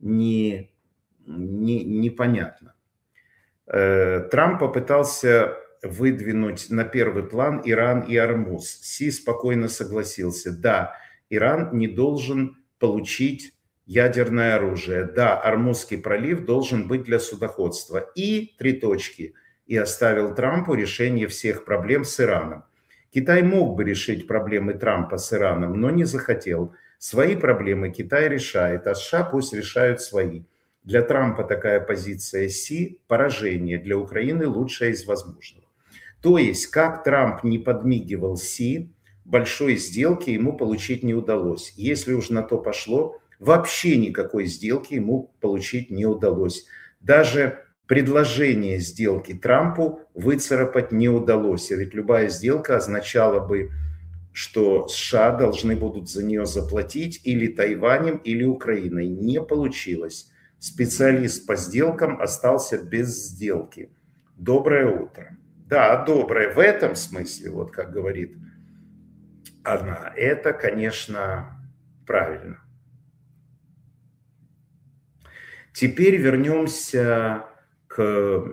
непонятно. Трамп попытался выдвинуть на первый план Иран и Ормуз. Си спокойно согласился. Да, Иран не должен получить ядерное оружие. Да, Ормузский пролив должен быть для судоходства. И 3 точки. И оставил Трампу решение всех проблем с Ираном. Китай мог бы решить проблемы Трампа с Ираном, но не захотел. Свои проблемы Китай решает, а США пусть решают свои. Для Трампа такая позиция Си – поражение, для Украины лучшая из возможных. То есть, как Трамп не подмигивал Си, большой сделки ему получить не удалось. Если уж на то пошло, вообще никакой сделки ему получить не удалось. Даже предложение сделки Трампу выцарапать не удалось. Ведь любая сделка означала бы, что США должны будут за нее заплатить или Тайванем, или Украиной. Не получилось. Специалист по сделкам остался без сделки. Доброе утро. Да, доброе. В этом смысле, вот как говорит она, это, конечно, правильно. Теперь вернемся к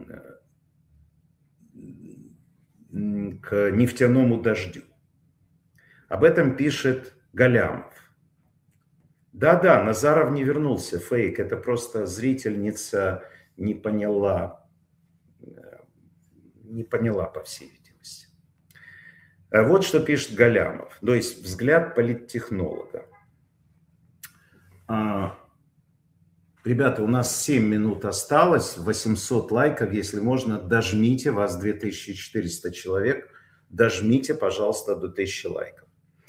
нефтяному дождю. Об этом пишет Галямов. Да, Назаров не вернулся, фейк. Это просто зрительница не поняла, по всей видимости. Вот что пишет Галямов. То есть взгляд политтехнолога. Ребята, у нас 7 минут осталось, 800 лайков. Если можно, дожмите, вас 2400 человек. Дожмите, пожалуйста, до 1000 лайков.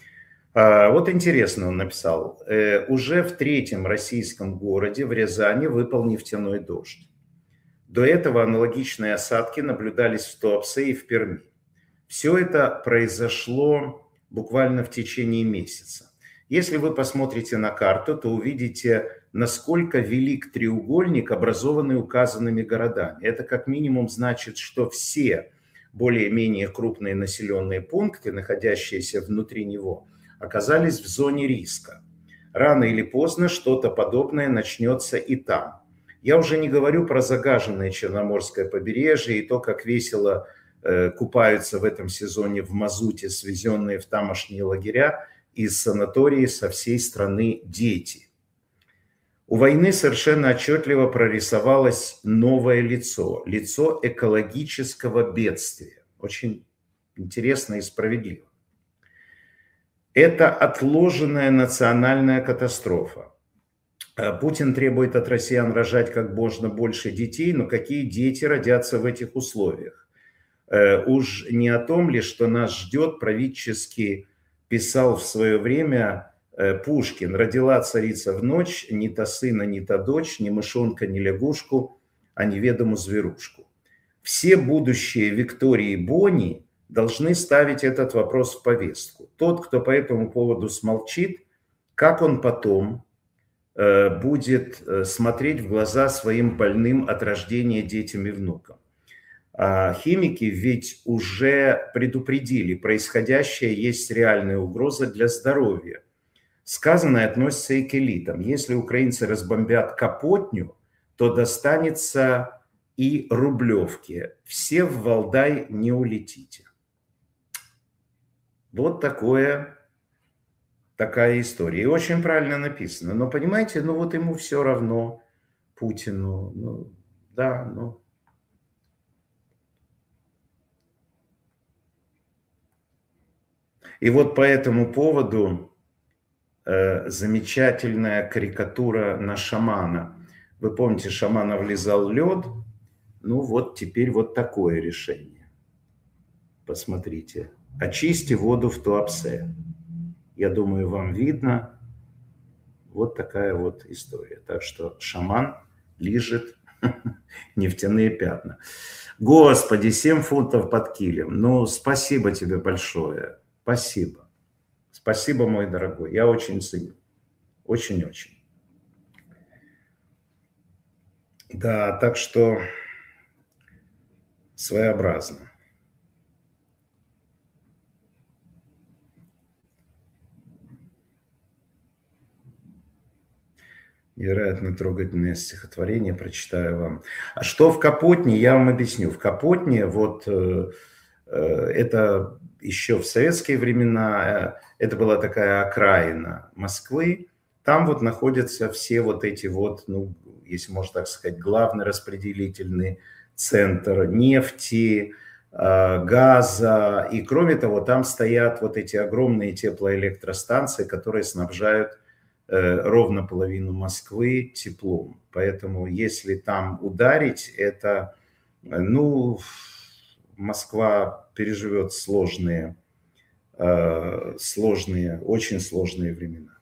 Вот интересно он написал. Уже в третьем российском городе, в Рязани, выпал нефтяной дождь. До этого аналогичные осадки наблюдались в Туапсе и в Перми. Все это произошло буквально в течение месяца. Если вы посмотрите на карту, то увидите, насколько велик треугольник, образованный указанными городами. Это как минимум значит, что все более-менее крупные населенные пункты, находящиеся внутри него, оказались в зоне риска. Рано или поздно что-то подобное начнется и там. Я уже не говорю про загаженное Черноморское побережье и то, как весело купаются в этом сезоне в мазуте, свезенные в тамошние лагеря из санатории со всей страны дети. У войны совершенно отчетливо прорисовалось новое лицо, лицо экологического бедствия. Очень интересно и справедливо. Это отложенная национальная катастрофа. Путин требует от россиян рожать как можно больше детей, но какие дети родятся в этих условиях? Уж не о том ли, что нас ждет, правительски писал в свое время Пушкин: «Родила царица в ночь, ни то сына, ни то дочь, ни мышонка, ни лягушку, а неведому зверушку». Все будущие Виктории Бони должны ставить этот вопрос в повестку. Тот, кто по этому поводу смолчит, как он потом будет смотреть в глаза своим больным от рождения детям и внукам? Химики ведь уже предупредили, происходящее есть реальная угроза для здоровья. Сказанное относится и к элитам. Если украинцы разбомбят Капотню, то достанется и Рублевке. Все в Валдай не улетите. Вот такая история. И очень правильно написано. Но понимаете, ну вот ему все равно, Путину. Ну, да, ну. И вот по этому поводу замечательная карикатура на шамана. Вы помните, шамана влезал лед? Ну вот теперь вот такое решение. Посмотрите. Очисти воду в Туапсе. Я думаю, вам видно. Вот такая вот история. Так что шаман лижет нефтяные пятна. Господи, 7 фунтов под килем. Ну, спасибо тебе большое. Спасибо. Спасибо, мой дорогой. Я очень ценю. Очень-очень. Да, так что своеобразно. Невероятно трогательное стихотворение, прочитаю вам. А что в Капотне, я вам объясню. В Капотне, вот это еще в советские времена, это была такая окраина Москвы. Там вот находятся все вот эти вот, ну, если можно так сказать, главный распределительный центр нефти, газа. И кроме того, там стоят вот эти огромные теплоэлектростанции, которые снабжают ровно половину Москвы теплом. Поэтому если там ударить, это, ну, Москва переживет сложные, очень сложные времена.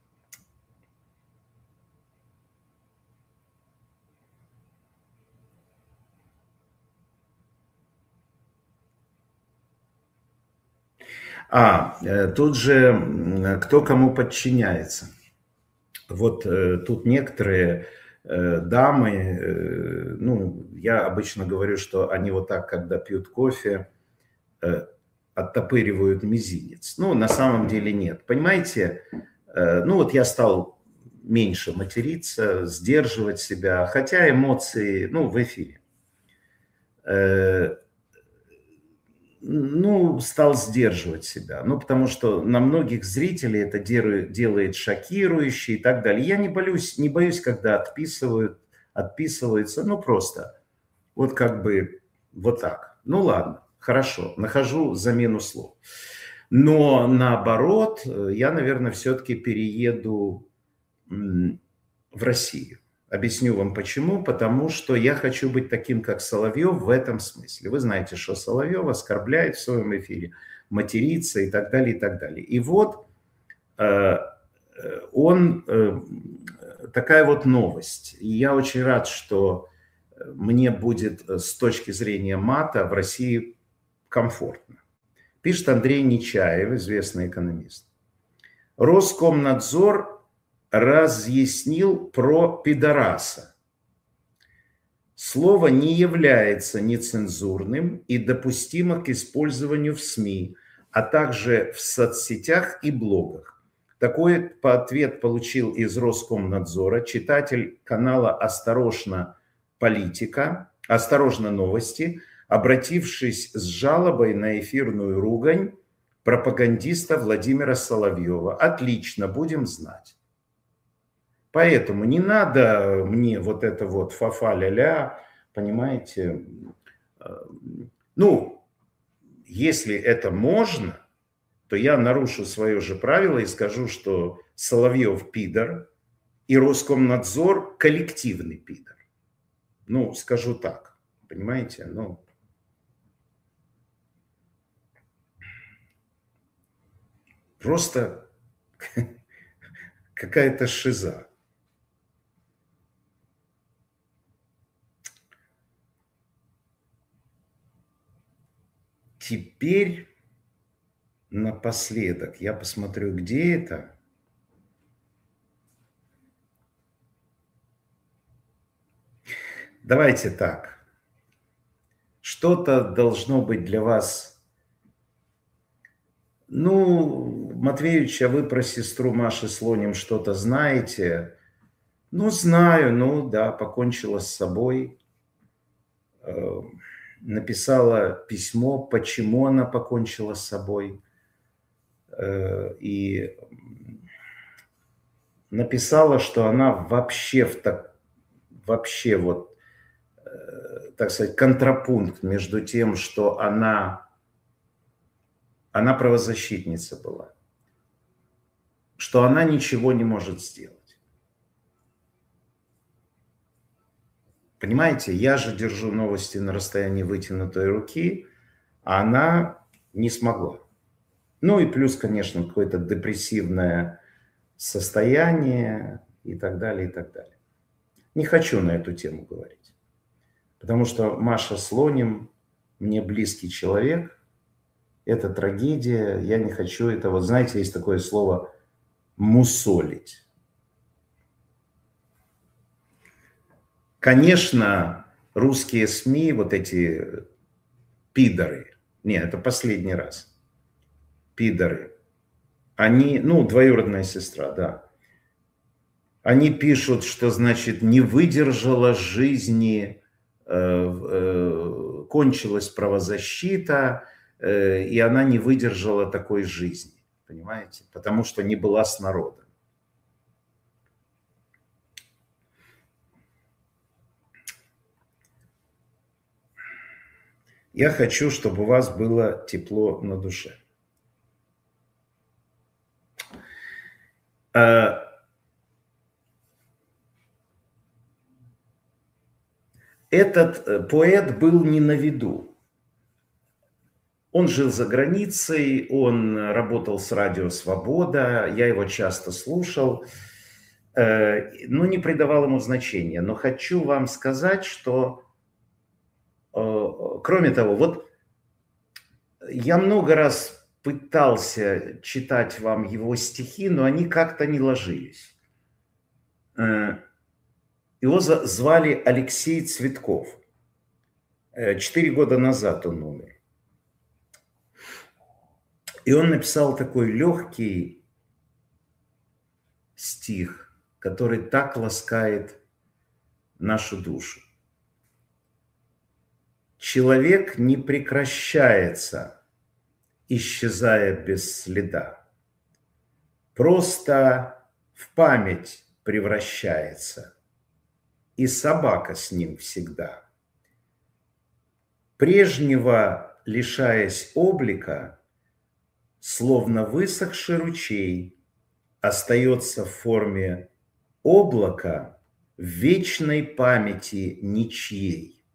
Тут же кто кому подчиняется. Вот тут некоторые дамы, ну, я обычно говорю, что они вот так, когда пьют кофе, оттопыривают мизинец. Ну, на самом деле нет. Понимаете, ну вот я стал меньше материться, сдерживать себя, хотя эмоции, ну, в эфире. Ну, стал сдерживать себя. Ну, потому что на многих зрителей это делает шокирующе и так далее. Я не боюсь, когда отписываются, ну, просто вот как бы вот так. Ну, ладно, хорошо, нахожу замену слов. Но наоборот, я, наверное, все-таки перееду в Россию. Объясню вам почему. Потому что я хочу быть таким, как Соловьев в этом смысле. Вы знаете, что Соловьев оскорбляет в своем эфире, матерится и так далее, и так далее. И вот он такая вот новость. И я очень рад, что мне будет с точки зрения мата в России комфортно. Пишет Андрей Нечаев, известный экономист. Роскомнадзор разъяснил про пидораса. Слово не является нецензурным и допустимо к использованию в СМИ, а также в соцсетях и блогах. Такой ответ получил из Роскомнадзора читатель канала «Осторожно, политика», «Осторожно, новости», обратившись с жалобой на эфирную ругань пропагандиста Владимира Соловьева. Отлично, будем знать. Поэтому не надо мне вот это вот фа-фа-ля-ля, понимаете. Ну, если это можно, то я нарушу свое же правило и скажу, что Соловьев пидор и Роскомнадзор коллективный пидор. Ну, скажу так, понимаете, ну. Просто какая-то шиза. Теперь напоследок я посмотрю, где это. Давайте так. Что-то должно быть для вас. Ну, Матвеевич, а вы про сестру Маши Слоним что-то знаете? Ну, знаю, ну да, покончила с собой. Написала письмо, почему она покончила с собой. И написала, что она вообще вообще вот, так сказать, контрапункт между тем, что она правозащитница была, что она ничего не может сделать. Понимаете, я же держу новости на расстоянии вытянутой руки, а она не смогла. Ну и плюс, конечно, какое-то депрессивное состояние и так далее, и так далее. Не хочу на эту тему говорить, потому что Маша Слоним мне близкий человек, это трагедия, я не хочу это, вот знаете, есть такое слово «мусолить». Конечно, русские СМИ, вот эти пидоры, нет, это последний раз, пидоры, они, ну, двоюродная сестра, да, они пишут, что, значит, не выдержала жизни, кончилась правозащита, и она не выдержала такой жизни, понимаете, потому что не была с народом. Я хочу, чтобы у вас было тепло на душе. Этот поэт был не на виду. Он жил за границей, он работал с радио «Свобода», я его часто слушал, но не придавал ему значения. Но хочу вам сказать, что, кроме того, вот я много раз пытался читать вам его стихи, но они как-то не ложились. Его звали Алексей Цветков. 4 года назад он умер. И он написал такой легкий стих, который так ласкает нашу душу. Человек не прекращается, исчезая без следа. Просто в память превращается, и собака с ним всегда. Прежнего, лишаясь облика, словно высохший ручей, остается в форме облака в вечной памяти ничьей.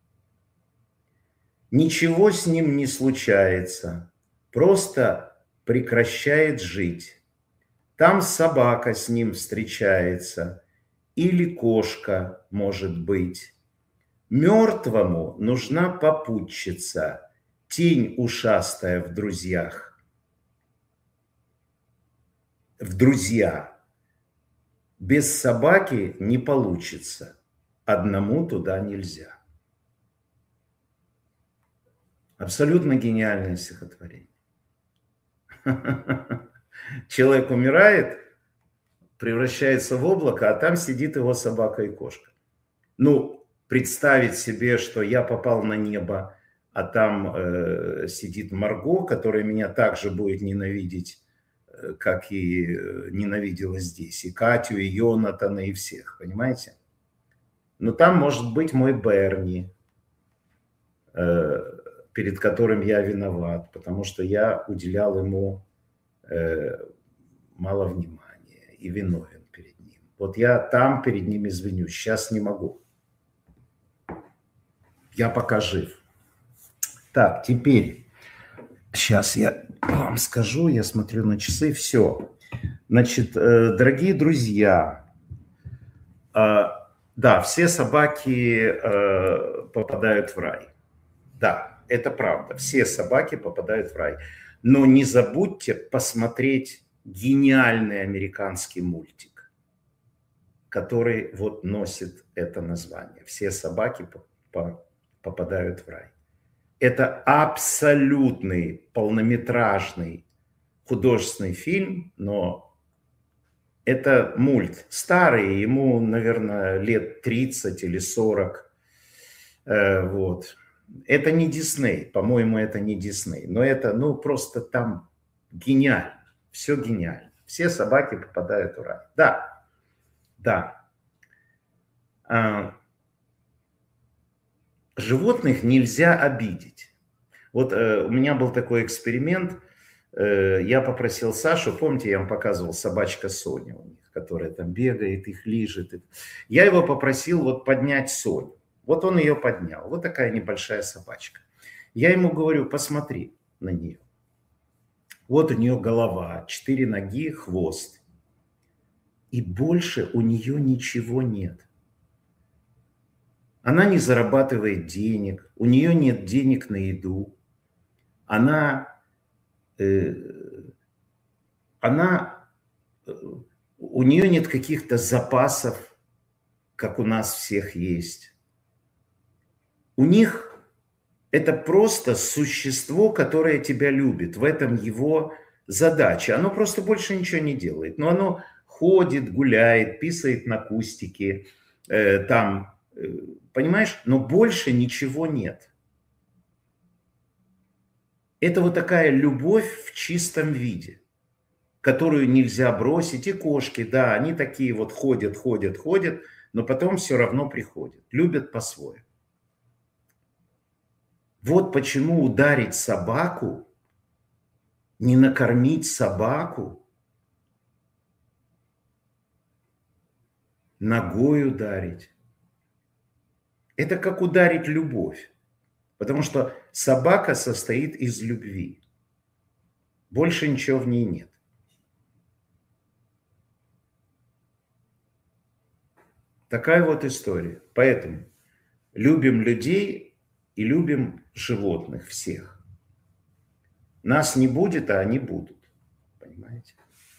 Ничего с ним не случается, просто прекращает жить. Там собака с ним встречается или кошка, может быть. Мертвому нужна попутчица, тень ушастая в друзьях. В друзья. Без собаки не получится. Одному туда нельзя. Абсолютно гениальное стихотворение. Человек умирает, превращается в облако, а там сидит его собака и кошка. Ну, представить себе, что я попал на небо, а там сидит Марго, которая меня также будет ненавидеть, как и ненавидела здесь. И Катю, и Йонатана, и всех, понимаете? Но там может быть мой Берни, перед которым я виноват, потому что я уделял ему мало внимания и виновен перед ним. Вот я там перед ним извинюсь, сейчас не могу. Я пока жив. Так, теперь, сейчас я вам скажу, я смотрю на часы, все. Значит, дорогие друзья, да, все собаки попадают в рай. Да, это правда, все собаки попадают в рай. Но не забудьте посмотреть гениальный американский мультик, который вот носит это название. Все собаки попадают в рай. Это абсолютный полнометражный художественный фильм, но это мульт старый, ему, наверное, лет 30 или 40. Вот. Это не Дисней, по-моему, это не Дисней, но это, ну, просто там гениально, все гениально. Все собаки попадают в рай. Да, да. Животных нельзя обидеть. Вот у меня был такой эксперимент. Я попросил Сашу, помните, я вам показывал собачка Соня у них, которая там бегает, их лижет. Я его попросил вот поднять Соню. Вот он ее поднял. Вот такая небольшая собачка. Я ему говорю, посмотри на нее. Вот у нее голова, 4 ноги, хвост. И больше у нее ничего нет. Она не зарабатывает денег, у нее нет денег на еду. У нее нет каких-то запасов, как у нас всех есть. У них это просто существо, которое тебя любит. В этом его задача. Оно просто больше ничего не делает. Но оно ходит, гуляет, писает на кустике, понимаешь? Но больше ничего нет. Это вот такая любовь в чистом виде, которую нельзя бросить. И кошки, да, они такие вот ходят, но потом все равно приходят. Любят по-своему. Вот почему ударить собаку, не накормить собаку, ногой ударить. Это как ударить любовь. Потому что собака состоит из любви. Больше ничего в ней нет. Такая вот история. Поэтому любим людей и любим животных всех. Нас не будет, а они будут. Понимаете?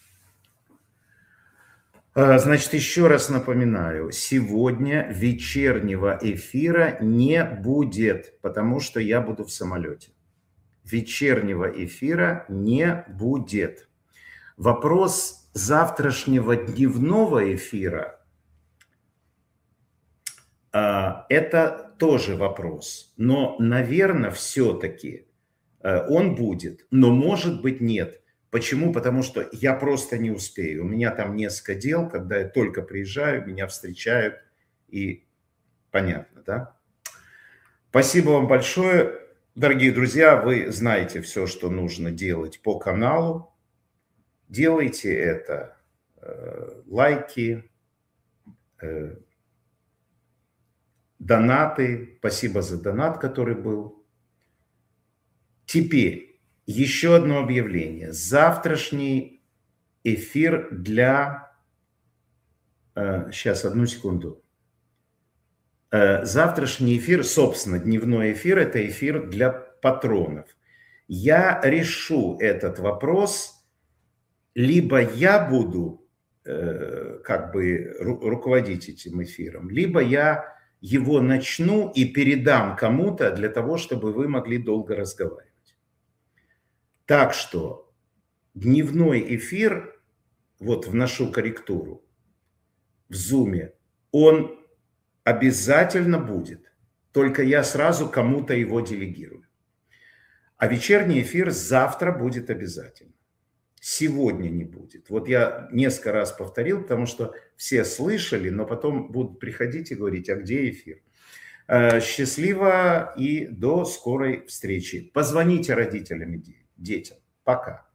Значит, еще раз напоминаю, сегодня вечернего эфира не будет, потому что я буду в самолете. Вечернего эфира не будет. Вопрос завтрашнего дневного эфира это тоже вопрос. Но, наверное, все-таки он будет, но может быть нет. Почему? Потому что я просто не успею. У меня там несколько дел, когда я только приезжаю, меня встречают, и понятно, да? Спасибо вам большое. Дорогие друзья, вы знаете все, что нужно делать по каналу. Делайте это. Лайки, донаты. Спасибо за донат, который был. Теперь еще одно объявление. Завтрашний эфир для... Сейчас, одну секунду. Завтрашний эфир, собственно, дневной эфир, это эфир для патронов. Я решу этот вопрос, либо я буду как бы руководить этим эфиром, либо я его начну и передам кому-то для того, чтобы вы могли долго разговаривать. Так что дневной эфир, вот вношу корректуру, в Zoom, он обязательно будет, только я сразу кому-то его делегирую. А вечерний эфир завтра будет обязательно. Сегодня не будет. Вот я несколько раз повторил, потому что все слышали, но потом будут приходить и говорить, а где эфир? Счастливо и до скорой встречи. Позвоните родителям и детям. Пока.